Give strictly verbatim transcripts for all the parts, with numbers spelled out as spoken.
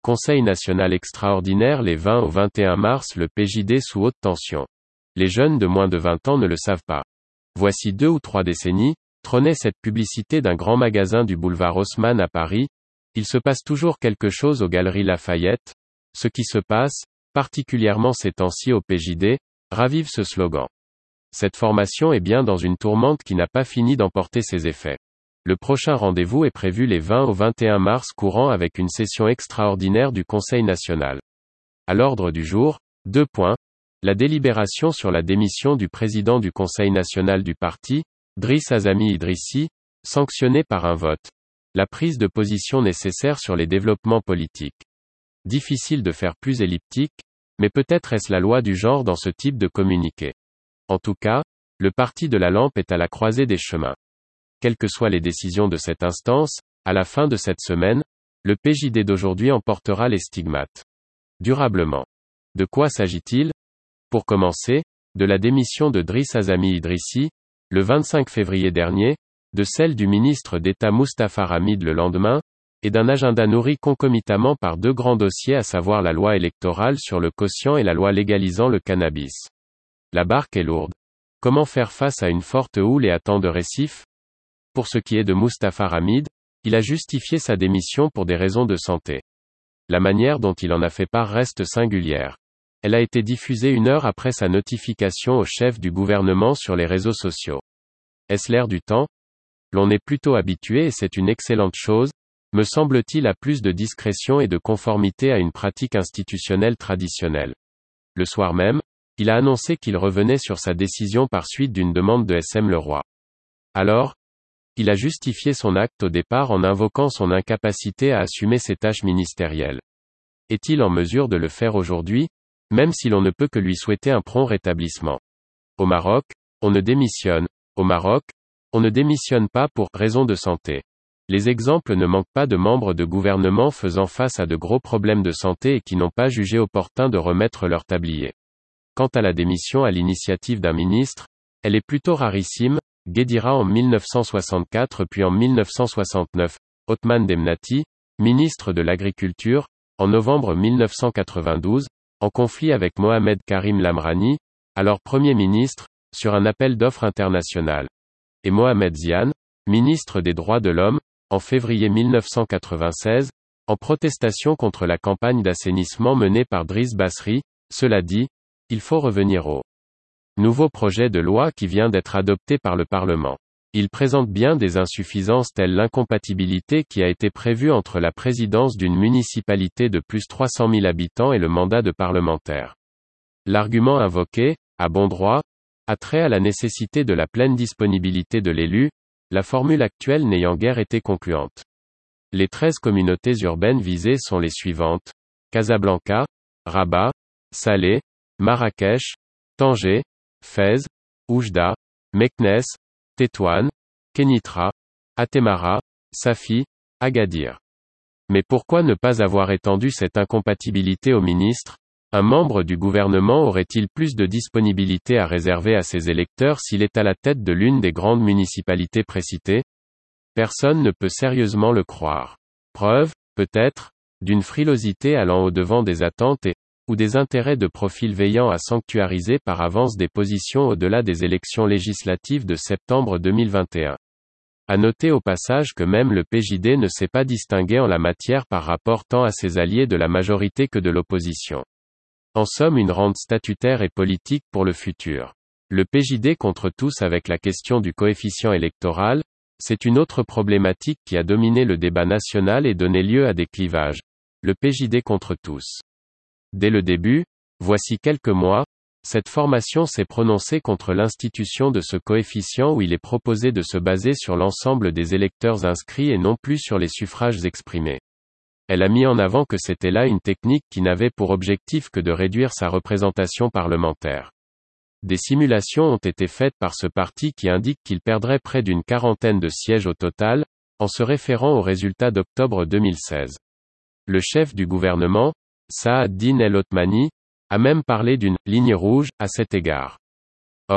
Conseil national extraordinaire les vingt au vingt et un mars. Le P J D sous haute tension. Les jeunes de moins de vingt ans ne le savent pas. Voici deux ou trois décennies, trônait cette publicité d'un grand magasin du boulevard Haussmann à Paris. Il se passe toujours quelque chose aux Galeries Lafayette. Ce qui se passe, particulièrement ces temps-ci au P J D, ravive ce slogan. Cette formation est bien dans une tourmente qui n'a pas fini d'emporter ses effets. Le prochain rendez-vous est prévu les vingt au vingt et un mars courant avec une session extraordinaire du Conseil national. À l'ordre du jour, deux points. La délibération sur la démission du président du Conseil national du parti, Driss Azami Idrissi, sanctionnée par un vote. La prise de position nécessaire sur les développements politiques. Difficile de faire plus elliptique, mais peut-être est-ce la loi du genre dans ce type de communiqué. En tout cas, le parti de la lampe est à la croisée des chemins. Quelles que soient les décisions de cette instance, à la fin de cette semaine, le P J D d'aujourd'hui en portera les stigmates. Durablement. De quoi s'agit-il? Pour commencer, de la démission de Driss Azami Idrissi, le vingt-cinq février dernier, de celle du ministre d'État Moustapha Hamid le lendemain, et d'un agenda nourri concomitamment par deux grands dossiers à savoir la loi électorale sur le quotient et la loi légalisant le cannabis. La barque est lourde. Comment faire face à une forte houle et à tant de récifs? Pour ce qui est de Moustapha Hamid, il a justifié sa démission pour des raisons de santé. La manière dont il en a fait part reste singulière. Elle a été diffusée une heure après sa notification au chef du gouvernement sur les réseaux sociaux. Est-ce l'air du temps? L'on est plutôt habitué et c'est une excellente chose, me semble-t-il, à plus de discrétion et de conformité à une pratique institutionnelle traditionnelle. Le soir même, il a annoncé qu'il revenait sur sa décision par suite d'une demande de S M Leroy. Alors, il a justifié son acte au départ en invoquant son incapacité à assumer ses tâches ministérielles. Est-il en mesure de le faire aujourd'hui, même si l'on ne peut que lui souhaiter un prompt rétablissement? Au Maroc, on ne démissionne. Au Maroc, on ne démissionne pas pour raison de santé. Les exemples ne manquent pas de membres de gouvernement faisant face à de gros problèmes de santé et qui n'ont pas jugé opportun de remettre leur tablier. Quant à la démission à l'initiative d'un ministre, elle est plutôt rarissime. Guédira en mille neuf cent soixante-quatre puis en mille neuf cent soixante-neuf, Othman Demnati, ministre de l'Agriculture, en novembre mille neuf cent quatre-vingt-douze, en conflit avec Mohamed Karim Lamrani, alors Premier ministre, sur un appel d'offres international. Et Mohamed Ziane, ministre des Droits de l'Homme, en février mille neuf cent quatre-vingt-seize, en protestation contre la campagne d'assainissement menée par Driss Basri. Cela dit, il faut revenir au nouveau projet de loi qui vient d'être adopté par le Parlement. Il présente bien des insuffisances telles l'incompatibilité qui a été prévue entre la présidence d'une municipalité de plus trois cent mille habitants et le mandat de parlementaire. L'argument invoqué, à bon droit, a trait à la nécessité de la pleine disponibilité de l'élu, la formule actuelle n'ayant guère été concluante. Les treize communautés urbaines visées sont les suivantes: Casablanca, Rabat, Salé, Marrakech, Tanger, Fès, Oujda, Meknès, Tétouan, Kénitra, Athémara, Safi, Agadir. Mais pourquoi ne pas avoir étendu cette incompatibilité au ministre? Un membre du gouvernement aurait-il plus de disponibilité à réserver à ses électeurs s'il est à la tête de l'une des grandes municipalités précitées? Personne ne peut sérieusement le croire. Preuve, peut-être, d'une frilosité allant au-devant des attentes et ou des intérêts de profil veillant à sanctuariser par avance des positions au-delà des élections législatives de septembre deux mille vingt et un. À noter au passage que même le P J D ne s'est pas distingué en la matière par rapport tant à ses alliés de la majorité que de l'opposition. En somme, une rente statutaire et politique pour le futur. Le P J D contre tous avec la question du coefficient électoral, c'est une autre problématique qui a dominé le débat national et donné lieu à des clivages. Le P J D contre tous. Dès le début, voici quelques mois, cette formation s'est prononcée contre l'institution de ce coefficient où il est proposé de se baser sur l'ensemble des électeurs inscrits et non plus sur les suffrages exprimés. Elle a mis en avant que c'était là une technique qui n'avait pour objectif que de réduire sa représentation parlementaire. Des simulations ont été faites par ce parti qui indique qu'il perdrait près d'une quarantaine de sièges au total, en se référant aux résultats d'octobre deux mille seize. Le chef du gouvernement, Saad Din El Othmani, a même parlé d'une « ligne rouge » à cet égard. Or,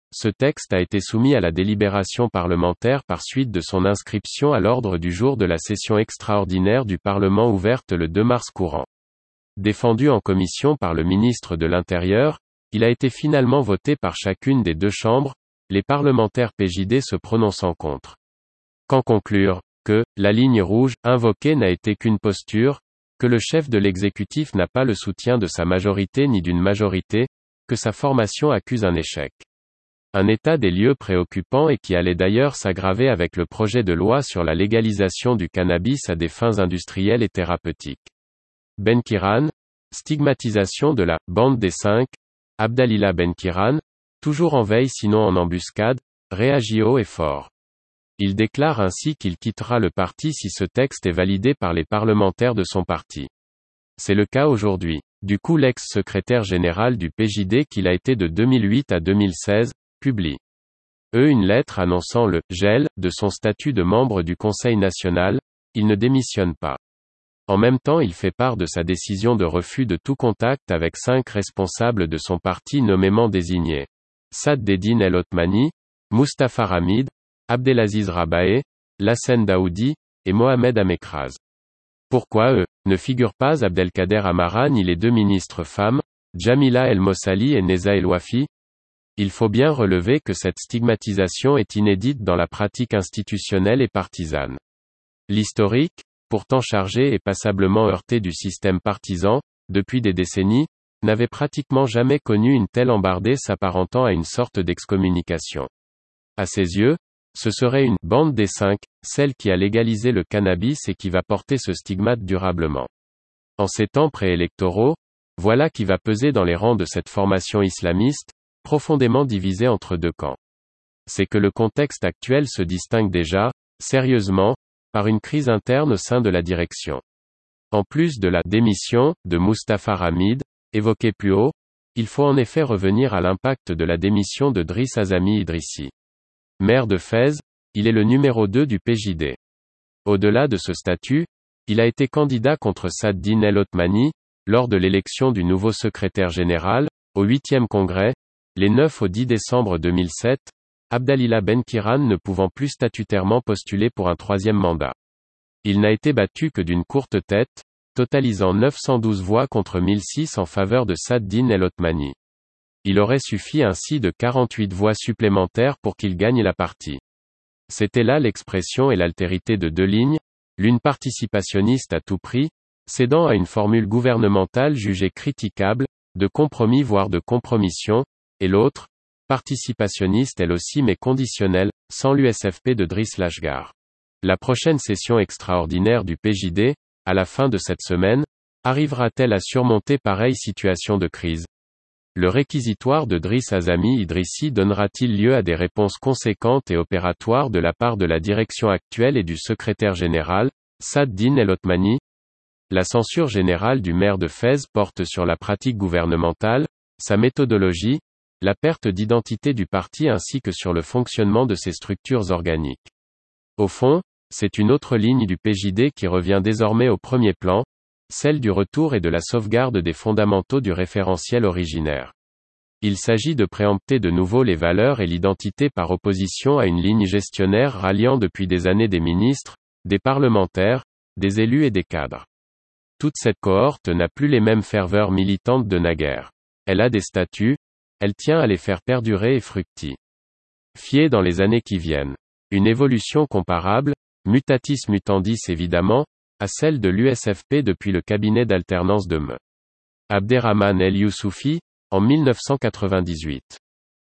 Ce texte a été soumis à la délibération parlementaire par suite de son inscription à l'ordre du jour de la session extraordinaire du Parlement ouverte le deux mars courant. Défendu en commission par le ministre de l'Intérieur, il a été finalement voté par chacune des deux chambres, les parlementaires P J D se prononçant contre. Qu'en conclure? Que, la ligne rouge, invoquée n'a été qu'une posture, que le chef de l'exécutif n'a pas le soutien de sa majorité ni d'une majorité, que sa formation accuse un échec. Un état des lieux préoccupant et qui allait d'ailleurs s'aggraver avec le projet de loi sur la légalisation du cannabis à des fins industrielles et thérapeutiques. Benkiran, stigmatisation de la « bande des cinq », Abdalillah Benkiran, toujours en veille sinon en embuscade, réagit haut et fort. Il déclare ainsi qu'il quittera le parti si ce texte est validé par les parlementaires de son parti. C'est le cas aujourd'hui. Du coup l'ex-secrétaire général du P J D qu'il a été de deux mille huit à deux mille seize, publie E une lettre annonçant le « gel » de son statut de membre du Conseil national, il ne démissionne pas. En même temps il fait part de sa décision de refus de tout contact avec cinq responsables de son parti nommément désignés. Saddeddine El Othmani, Mustafa Hamid, Abdelaziz Rabae, Lassen Daoudi, et Mohamed Amekraz. Pourquoi eux ne figurent pas Abdelkader Amara ni les deux ministres femmes, Jamila El Mossali et Neza El Wafi? Il faut bien relever que cette stigmatisation est inédite dans la pratique institutionnelle et partisane. L'historique, pourtant chargé et passablement heurté du système partisan, depuis des décennies, n'avait pratiquement jamais connu une telle embardée s'apparentant à une sorte d'excommunication. À ses yeux, ce serait une « bande des cinq », celle qui a légalisé le cannabis et qui va porter ce stigmate durablement. En ces temps préélectoraux, voilà qui va peser dans les rangs de cette formation islamiste, profondément divisée entre deux camps. C'est que le contexte actuel se distingue déjà, sérieusement, par une crise interne au sein de la direction. En plus de la démission de Mustafa Hamid, évoquée plus haut, il faut en effet revenir à l'impact de la démission de Driss Azami Idrissi. Maire de Fès, il est le numéro deux du P J D. Au-delà de ce statut, il a été candidat contre Saddeddine El Othmani, lors de l'élection du nouveau secrétaire général, au huitième congrès, les neuf au dix décembre deux mille sept, Abdalillah Benkiran ne pouvant plus statutairement postuler pour un troisième mandat. Il n'a été battu que d'une courte tête, totalisant neuf cent douze voix contre mille six en faveur de Saddeddine El Othmani. Il aurait suffi ainsi de quarante-huit voix supplémentaires pour qu'il gagne la partie. C'était là l'expression et l'altérité de deux lignes, l'une participationniste à tout prix, cédant à une formule gouvernementale jugée critiquable, de compromis voire de compromission, et l'autre, participationniste elle aussi mais conditionnelle, sans l'U S F P de Driss Lashgar. La prochaine session extraordinaire du P J D, à la fin de cette semaine, arrivera-t-elle à surmonter pareille situation de crise? Le réquisitoire de Driss Azami Idrissi donnera-t-il lieu à des réponses conséquentes et opératoires de la part de la direction actuelle et du secrétaire général, Saddeddine El Othmani? La censure générale du maire de Fès porte sur la pratique gouvernementale, sa méthodologie, la perte d'identité du parti ainsi que sur le fonctionnement de ses structures organiques. Au fond, c'est une autre ligne du P J D qui revient désormais au premier plan, celle du retour et de la sauvegarde des fondamentaux du référentiel originaire. Il s'agit de préempter de nouveau les valeurs et l'identité par opposition à une ligne gestionnaire ralliant depuis des années des ministres, des parlementaires, des élus et des cadres. Toute cette cohorte n'a plus les mêmes ferveurs militantes de naguère. Elle a des statuts, elle tient à les faire perdurer et fructifier dans les années qui viennent. Une évolution comparable, mutatis mutandis évidemment, à celle de l'U S F P depuis le cabinet d'alternance de M. Abderrahmane El Youssoufi, en mille neuf cent quatre-vingt-dix-huit.